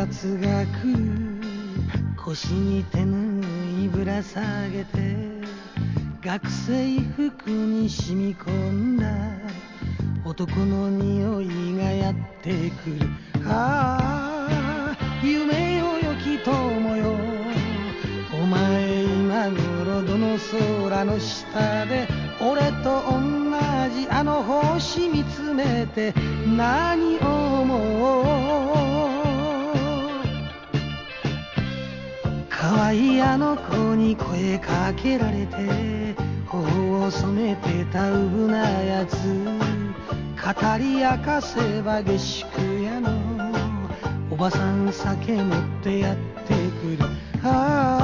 夏が来る、腰に手ぬいぶら下げて、学生服に染み込んだ男の匂いがやってくる。ああ夢よよき友よ、お前今頃どの空の下で俺と同じあの星見つめて何を思う。可愛いあの子に声かけられて頬を染めてたうぶなやつ、語り明かせば下宿屋のおばさん酒持ってやってくる。ああ